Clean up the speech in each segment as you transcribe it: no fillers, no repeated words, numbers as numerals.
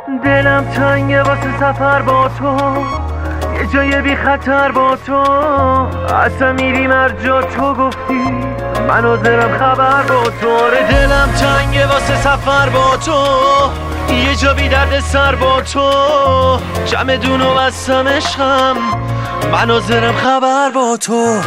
دلم تنگه واسه سفر با تو، یه جای بی خطر با تو. اصلا میریم هر جا تو گفتی، من حاضرم خبر با تو. آره دلم تنگه واسه سفر با تو، یه جا بی درد سر با تو. چمدون و بستم عشقم، من حاضرم خبر با تو.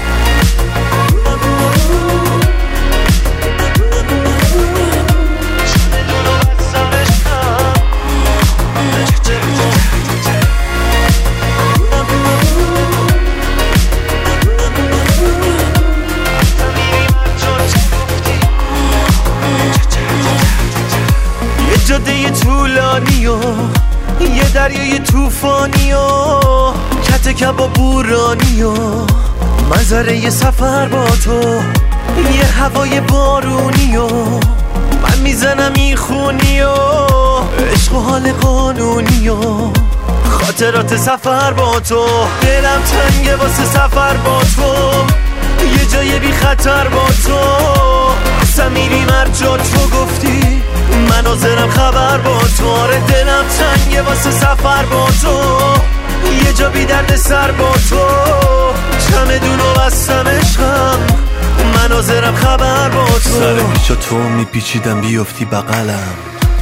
جاده طولانی و یه دریای توفانی و کت کباب بورانی و منظره یه سفر با تو. یه هوای بارونی و من میزنم این خونی و عشق و حال قانونی و خاطرات سفر با تو. دلم تنگه واسه سفر با تو، یه جای بی خطر با تو. اصلا میریم هر جا تو گفتی، من حاضرم خبر با تو. آره دلم تنگه واسه سفر با تو، یه جا بی درد سر با تو. چمدون و بستم عشقم، من حاضرم خبر با تو. سر پیچا تو میپیچیدم بیفتی بغلم،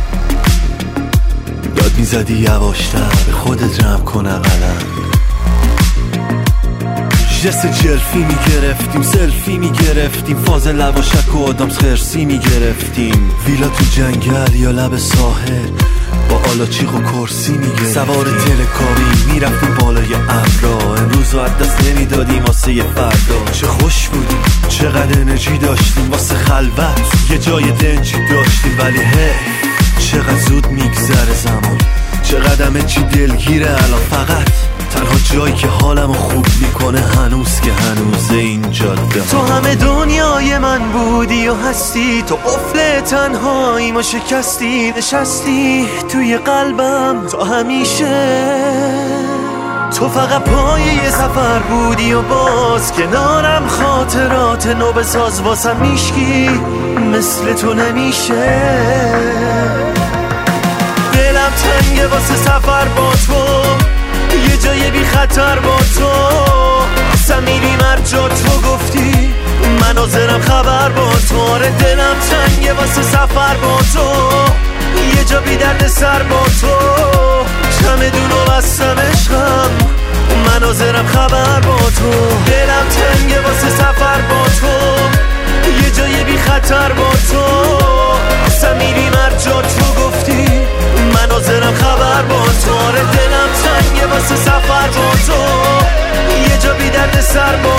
داد میزدی یواشتر به خودت رم کن اقلم. جست جرفی میگرفتیم، سلفی میگرفتیم، فاز لواشک و آدم خرسی میگرفتیم. ویلا تو جنگل یا لب ساحل با آلاچیق و کرسی میگرفتیم. سوار تلکابی میرفتیم بالای ابرا، امروز از دست نمیدادیم واسه یه فردا. چه خوش بودیم، چقدر انرژی داشتیم واسه خلوت، یه جای دنجی داشتیم. ولی چقدر زود میگذره زمان، چقدر چی دلگیره الان. فقط تنها جایی که حالمو خوب میکنه هنوز که هنوزه این جاده. تو همه دنیای من بودی و هستی، تو قفل تنهاییمو شکستی. نشستی توی قلبم تا همیشه، تو فقط پای یه سفر بودی و باز کنارم خاطرات نو بساز. واسم میشکی مثل تو نمیشه. دلم تنگه واسه سفر با تو، یه جای بی خطر با تو. اصلا میریم هر جا تو گفتی، من حاضرم خبر با تو. آره دلم تنگه واسه سفر با تو، یه جا بی درد سر با تو. چمدون و بستم عشقم، من حاضرم خبر با تو. دلم تنگه واسه سفر با تو، یه جای بی خطر با تو. اصلا میریم هر جا تو گفتی، من حاضرم خبر با تو. آره دلم تنگه واسه سفر با تو، یه جا بی درد سر با